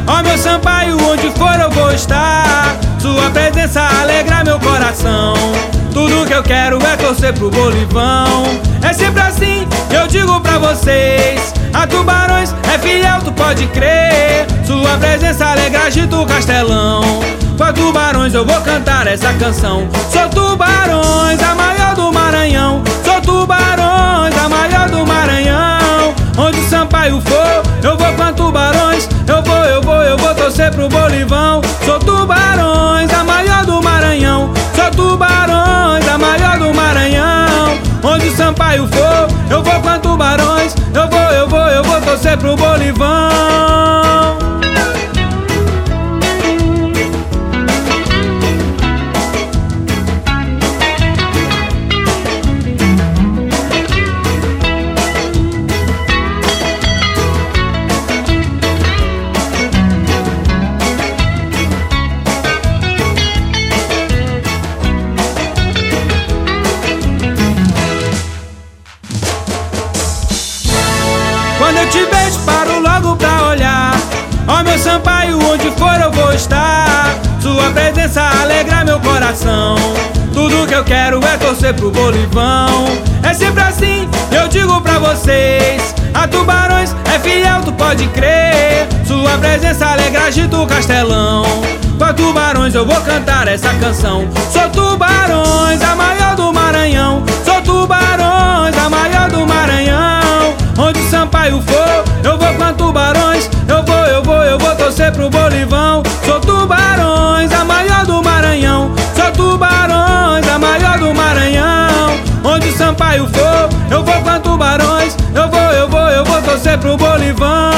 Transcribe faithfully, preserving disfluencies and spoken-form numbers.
Ó meu Sampaio, onde for eu vou estar. Sua presença alegra meu coração. Tudo que eu quero é torcer pro Bolivão. É sempre assim, eu digo pra vocês. A Tubarões é fiel, tu pode crer. Sua presença alegra, agita o Castelão. Com a Tubarões eu vou cantar essa canção. Sou Tubarões, a maior do Maranhão. Sou Tubarões, a maior do Maranhão. Onde o Sampaio for, eu vou com a Tubarões. Eu vou, eu vou, eu vou torcer pro Bolivão. Sou Tubarões, a maior do Maranhão. Sou Tubarões, a maior do Maranhão. Onde o Sampaio for, eu vou com a Tubarões. Eu vou, eu vou, eu vou torcer pro Bolivão. Quando eu te vejo, paro logo pra olhar. Ó meu Sampaio, onde for eu vou estar. Sua presença alegra meu coração. Tudo que eu quero é torcer pro Bolivão. É sempre assim, eu digo pra vocês. A Tubarões é fiel, tu pode crer. Sua presença alegra, agita o Castelão. Com a Tubarões eu vou cantar essa canção. Sou Tubarões, a maior do Maranhão. Sou Tubarões, a maior do Maranhão. Onde o Sampaio for, eu vou com a Tubarões. Eu vou, eu vou, eu vou torcer pro Bolivão. Sou Tubarões, a maior do Maranhão. Sou Tubarões, a maior do Maranhão. Onde o Sampaio for, eu vou com a Tubarões. Eu vou, eu vou, eu vou torcer pro Bolivão.